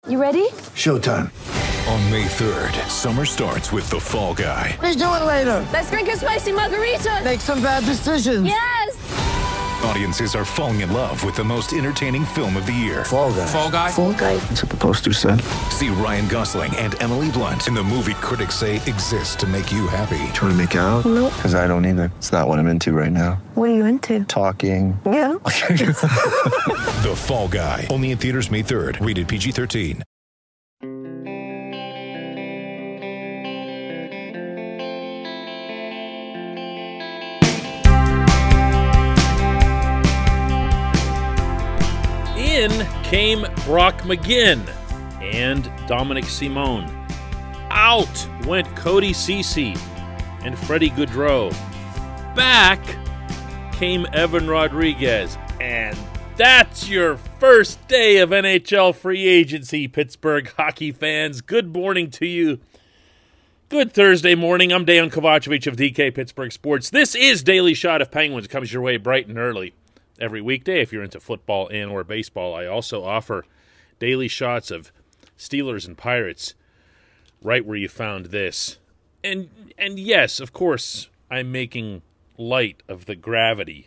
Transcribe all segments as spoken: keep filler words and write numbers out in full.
You ready? Showtime. On May third, summer starts with The Fall Guy. Let's do it later. Let's drink a spicy margarita. Make some bad decisions. Yes! Audiences are falling in love with the most entertaining film of the year. Fall Guy. Fall Guy? Fall Guy. That's what the poster said. See Ryan Gosling and Emily Blunt in the movie critics say exists to make you happy. Trying to make it out? Nope. Because I don't either. It's not what I'm into right now. What are you into? Talking. Yeah. The Fall Guy. Only in theaters May third. Rated P G thirteen. In came Brock McGinn and Dominic Simone. Out went Cody Ceci and Freddie Gaudreau. Back came Evan Rodriguez. And that's your first day of N H L free agency, Pittsburgh hockey fans. Good morning to you. Good Thursday morning. I'm Dejan Kovacevic of D K Pittsburgh Sports. This is Daily Shot of Penguins. It comes your way bright and early every weekday. If you're into football and or baseball, I also offer daily shots of Steelers and Pirates right where you found this. And and yes, of course, I'm making light of the gravity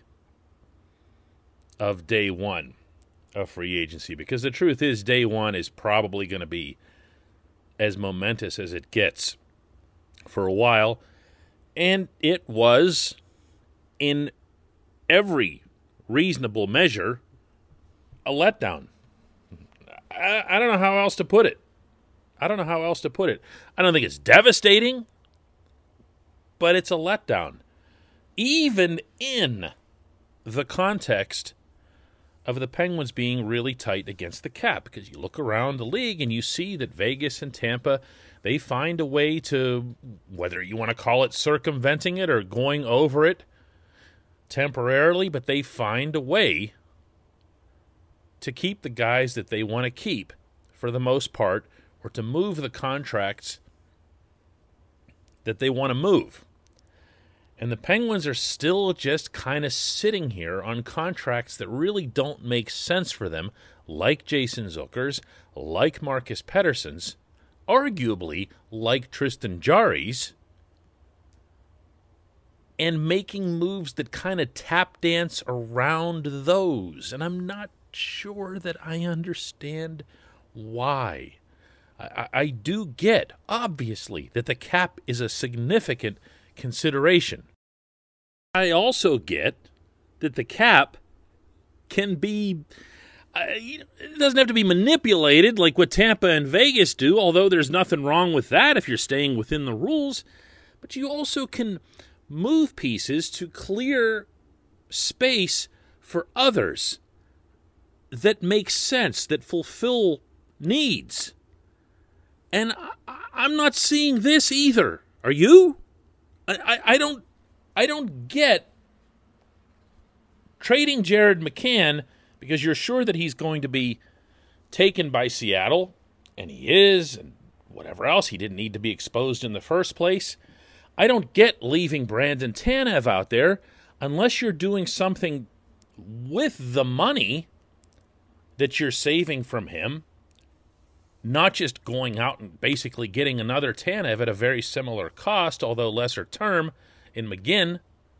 of day one of free agency, because the truth is day one is probably going to be as momentous as it gets for a while. And it was, in every reasonable measure, a letdown. I, I don't know how else to put it. I don't know how else to put it. I don't think it's devastating, but it's a letdown. Even in the context of the Penguins being really tight against the cap, because you look around the league and you see that Vegas and Tampa, they find a way to, whether you want to call it circumventing it or going over it temporarily, but they find a way to keep the guys that they want to keep for the most part, or to move the contracts that they want to move. And the Penguins are still just kind of sitting here on contracts that really don't make sense for them, like Jason Zucker's, like Marcus Pettersson's, arguably like Tristan Jarry's, and making moves that kind of tap dance around those. And I'm not sure that I understand why. I, I do get, obviously, that the cap is a significant consideration. I also get that the cap can be, uh, you know, it doesn't have to be manipulated like what Tampa and Vegas do, although there's nothing wrong with that if you're staying within the rules. But you also can move pieces to clear space for others that make sense, that fulfill needs. And I, I'm not seeing this either. Are you? I, I, I don't I don't get trading Jared McCann because you're sure that he's going to be taken by Seattle, and he is, and whatever else. He didn't need to be exposed in the first place. I don't get leaving Brandon Tanev out there unless you're doing something with the money that you're saving from him, not just going out and basically getting another Tanev at a very similar cost, although lesser term, in McGinn.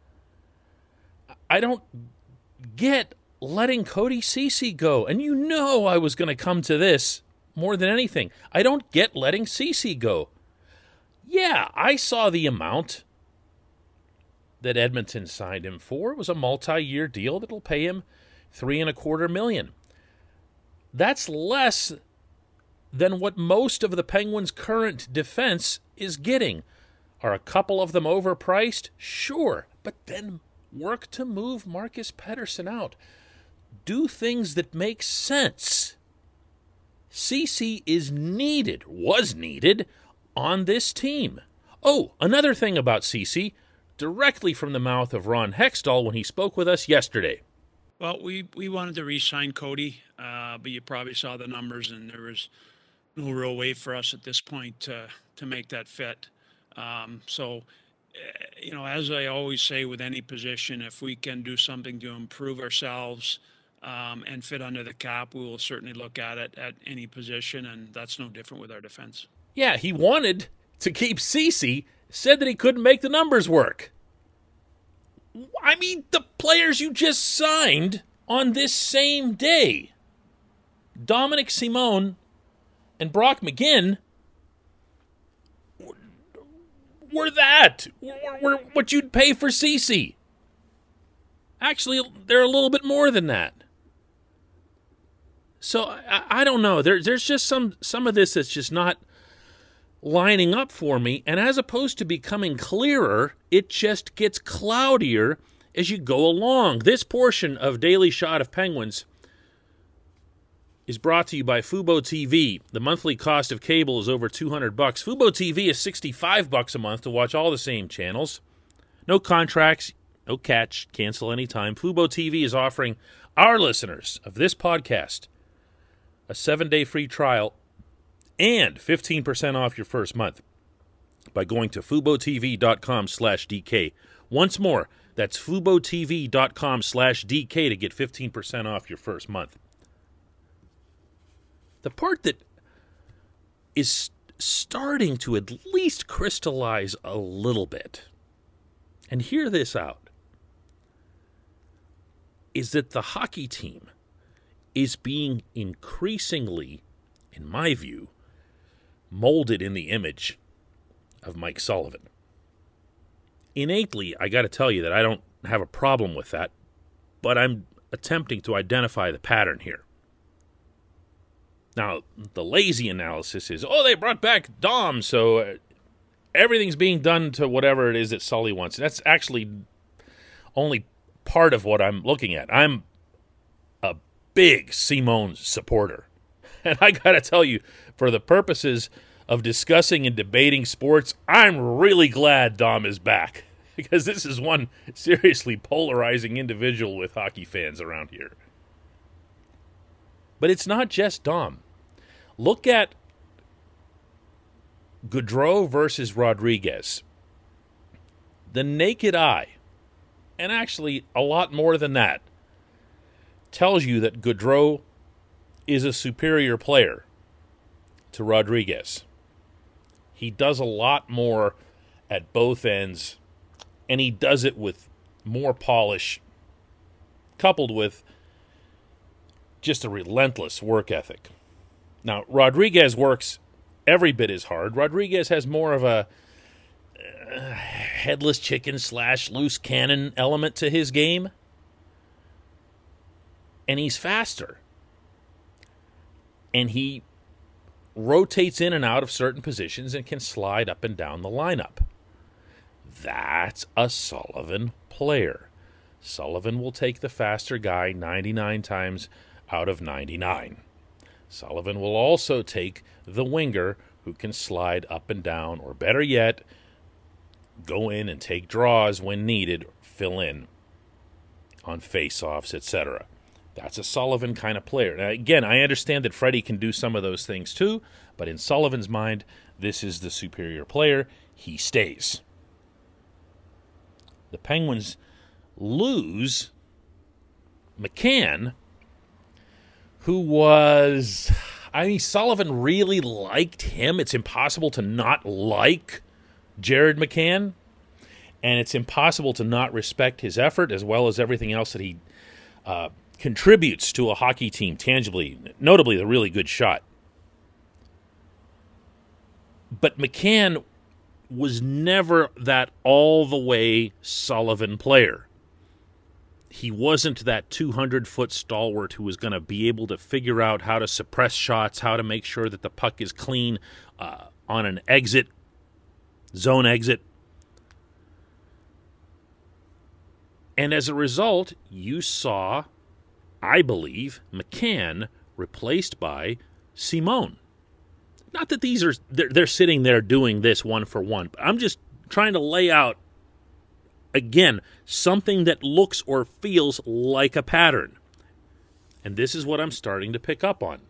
I don't get letting Cody Ceci go. And you know I was going to come to this more than anything. I don't get letting Ceci go. Yeah, I saw the amount that Edmonton signed him for. It was a multi-year deal that'll pay him three and a quarter million. That's less than what most of the Penguins' current defense is getting. Are a couple of them overpriced? Sure, but then work to move Marcus Pettersson out. Do things that make sense. Ceci is needed, was needed, on this team. Oh, another thing about Ceci, directly from the mouth of Ron Hextall when he spoke with us yesterday. Well, we, we wanted to re-sign Cody, uh, but you probably saw the numbers, and there was no real way for us at this point to, to make that fit. Um, so, you know, as I always say with any position, if we can do something to improve ourselves, um, and fit under the cap, we will certainly look at it at any position, and that's no different with our defense. Yeah, he wanted to keep Ceci, said that he couldn't make the numbers work. I mean, the players you just signed on this same day, Dominic Simone and Brock McGinn, were that. Were, were what you'd pay for Ceci. Actually, they're a little bit more than that. So, I, I don't know. There, there's just some, some of this that's just not lining up for me. And as opposed to becoming clearer, it just gets cloudier as you go along. This portion of Daily Shot of Penguins is brought to you by Fubo T V. The monthly cost of cable is over two hundred bucks. Fubo T V is sixty-five bucks a month to watch all the same channels. No contracts, no catch, cancel anytime. Fubo T V is offering our listeners of this podcast a seven-day free trial and fifteen percent off your first month by going to FuboTV.com slash DK. Once more, that's FuboTV.com slash DK to get fifteen percent off your first month. The part that is starting to at least crystallize a little bit, and hear this out, is that the hockey team is being increasingly, in my view, molded in the image of Mike Sullivan. Innately, I got to tell you that I don't have a problem with that, but I'm attempting to identify the pattern here. Now, the lazy analysis is, oh, they brought back Dom, so uh, everything's being done to whatever it is that Sully wants. That's actually only part of what I'm looking at. I'm a big Simone supporter. And I got to tell you, for the purposes of discussing and debating sports, I'm really glad Dom is back. Because this is one seriously polarizing individual with hockey fans around here. But it's not just Dom. Look at Gaudreau versus Rodriguez. The naked eye, and actually a lot more than that, tells you that Gaudreau is a superior player to Rodriguez. He does a lot more at both ends, and he does it with more polish, coupled with just a relentless work ethic. Now, Rodriguez works every bit as hard. Rodriguez has more of a uh, headless chicken slash loose cannon element to his game, and he's faster. And he rotates in and out of certain positions and can slide up and down the lineup. That's a Sullivan player. Sullivan will take the faster guy ninety-nine times out of ninety-nine. Sullivan will also take the winger who can slide up and down, or better yet, go in and take draws when needed, fill in on face-offs, et cetera. That's a Sullivan kind of player. Now, again, I understand that Freddie can do some of those things too, but in Sullivan's mind, this is the superior player. He stays. The Penguins lose McCann, who was, I mean, Sullivan really liked him. It's impossible to not like Jared McCann, and it's impossible to not respect his effort as well as everything else that he uh, contributes to a hockey team tangibly, notably the really good shot. But McCann was never that all-the-way Sullivan player. He wasn't that two hundred foot stalwart who was going to be able to figure out how to suppress shots, how to make sure that the puck is clean uh, on an exit, zone exit. And as a result, you saw, I believe, McCann replaced by Simone. Not that these are, they're, they're sitting there doing this one for one, but I'm just trying to lay out, again, something that looks or feels like a pattern. And this is what I'm starting to pick up on.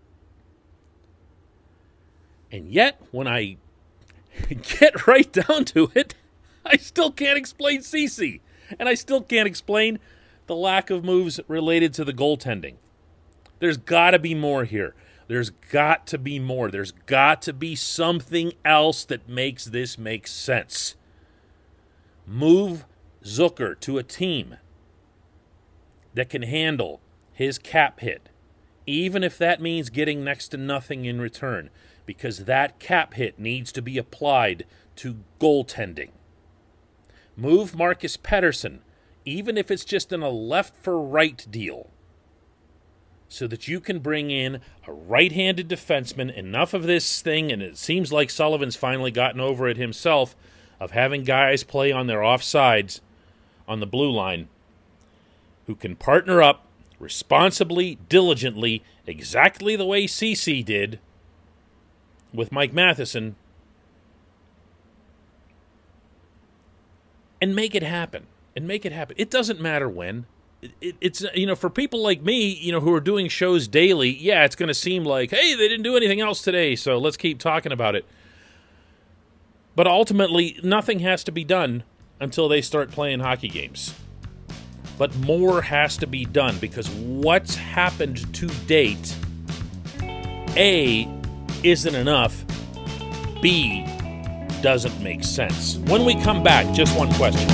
And yet, when I get right down to it, I still can't explain Ceci. And I still can't explain the lack of moves related to the goaltending. There's got to be more here. There's got to be more. There's got to be something else that makes this make sense. Move Zucker to a team that can handle his cap hit, even if that means getting next to nothing in return, because that cap hit needs to be applied to goaltending. Move Marcus Pettersson, even if it's just in a left-for-right deal, so that you can bring in a right-handed defenseman. Enough of this thing, and it seems like Sullivan's finally gotten over it himself, of having guys play on their offsides on the blue line who can partner up responsibly, diligently, exactly the way Ceci did with Mike Matheson, and make it happen. And make it happen. It doesn't matter when. It, it, it's, you know, for people like me, you know, who are doing shows daily, yeah, it's going to seem like, hey, they didn't do anything else today, so let's keep talking about it. But ultimately, nothing has to be done until they start playing hockey games. But more has to be done, because what's happened to date, A, isn't enough, B, doesn't make sense. When we come back, just one question.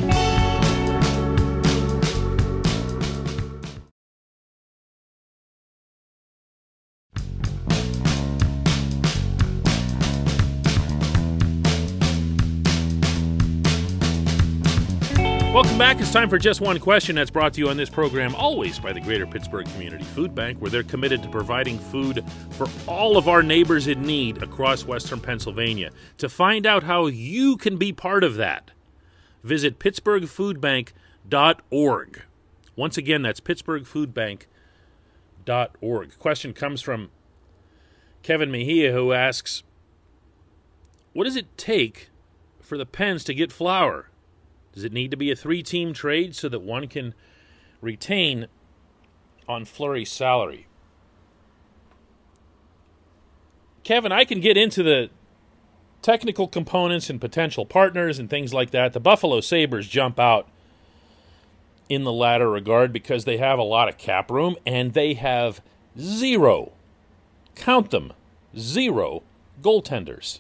Welcome back. It's time for Just One Question. That's brought to you on this program always by the Greater Pittsburgh Community Food Bank, where they're committed to providing food for all of our neighbors in need across Western Pennsylvania. To find out how you can be part of that, visit pittsburgh food bank dot org. Once again, that's pittsburgh food bank dot org. Question comes from Kevin Mejia, who asks, what does it take for the Pens to get Flower? Does it need to be a three-team trade so that one can retain on Fleury's salary? Kevin, I can get into the technical components and potential partners and things like that. The Buffalo Sabres jump out in the latter regard because they have a lot of cap room and they have zero, count them, zero goaltenders.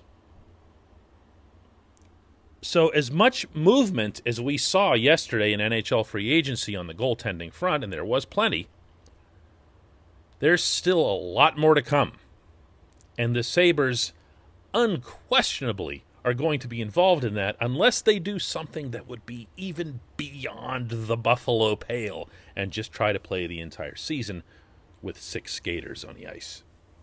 So as much movement as we saw yesterday in N H L free agency on the goaltending front, and there was plenty, there's still a lot more to come. And the Sabres unquestionably are going to be involved in that unless they do something that would be even beyond the Buffalo pale and just try to play the entire season with six skaters on the ice.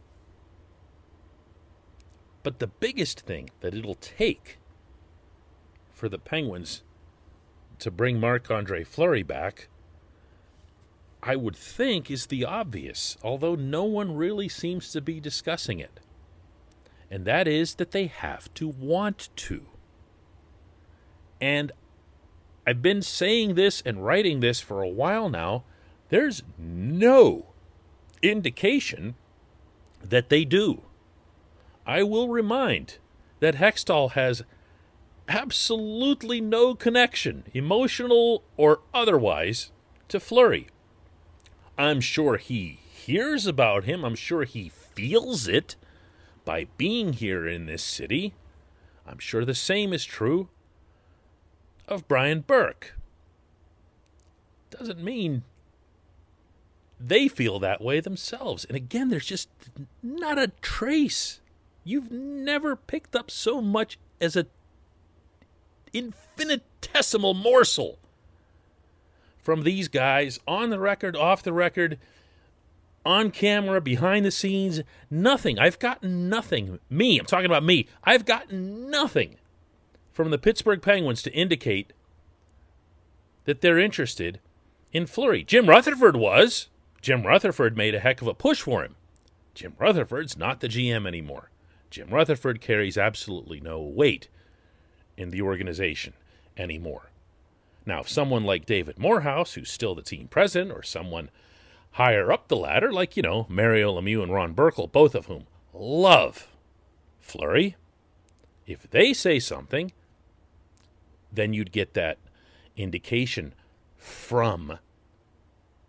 But the biggest thing that it'll take for the Penguins to bring Marc-Andre Fleury back, I would think, is the obvious, although no one really seems to be discussing it. And that is that they have to want to. And I've been saying this and writing this for a while now. There's no indication that they do. I will remind that Hextall has absolutely no connection, emotional or otherwise, to Fleury. I'm sure he hears about him. I'm sure he feels it by being here in this city. I'm sure the same is true of Brian Burke. Doesn't mean they feel that way themselves. And again, there's just not a trace. You've never picked up so much as a infinitesimal morsel from these guys, on the record, off the record, on camera, behind the scenes. Nothing. I've gotten nothing. Me, I'm talking about me. I've gotten nothing from the Pittsburgh Penguins to indicate that they're interested in Fleury. Jim Rutherford was. Jim Rutherford made a heck of a push for him. Jim Rutherford's not the G M anymore. Jim Rutherford carries absolutely no weight in the organization anymore. Now, if someone like David Morehouse, who's still the team president, or someone higher up the ladder, like, you know, Mario Lemieux and Ron Burkle, both of whom love Fleury, if they say something, then you'd get that indication from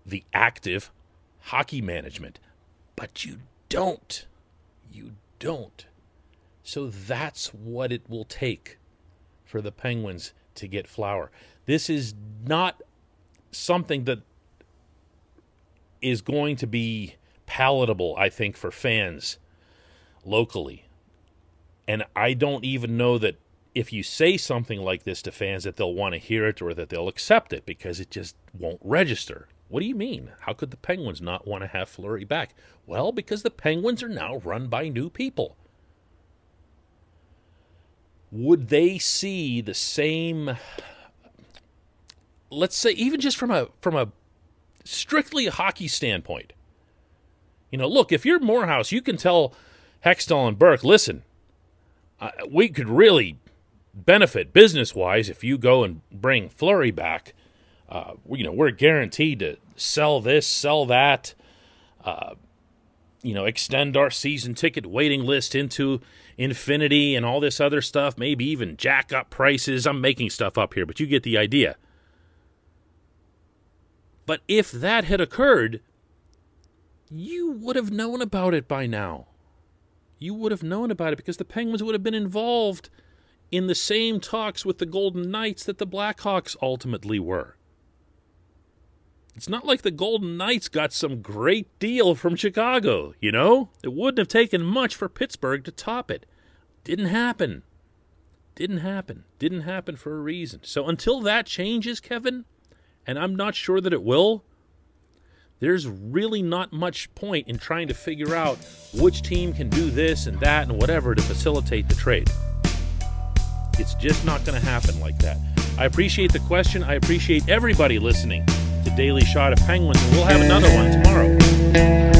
the active hockey management. But you don't. You don't. So that's what it will take for the Penguins to get Flower. This is not something that is going to be palatable, I think, for fans locally. And I don't even know that if you say something like this to fans that they'll want to hear it or that they'll accept it, because it just won't register. What do you mean? How could the Penguins not want to have Fleury back? Well, because the Penguins are now run by new people. Would they see the same, let's say, even just from a from a strictly hockey standpoint? You know, look, if you're Morehouse, you can tell Hextall and Burke, listen, uh, we could really benefit business-wise if you go and bring Fleury back. Uh, you know, we're guaranteed to sell this, sell that, uh, you know, extend our season ticket waiting list into infinity and all this other stuff, maybe even jack up prices. I'm making stuff up here, but you get the idea. But if that had occurred, you would have known about it by now. You would have known about it because the Penguins would have been involved in the same talks with the Golden Knights that the Blackhawks ultimately were. It's not like the Golden Knights got some great deal from Chicago, you know? It wouldn't have taken much for Pittsburgh to top it. Didn't happen. Didn't happen. Didn't happen for a reason. So until that changes, Kevin, and I'm not sure that it will, there's really not much point in trying to figure out which team can do this and that and whatever to facilitate the trade. It's just not going to happen like that. I appreciate the question. I appreciate everybody listening to Daily Shot of Penguins, and we'll have another one tomorrow.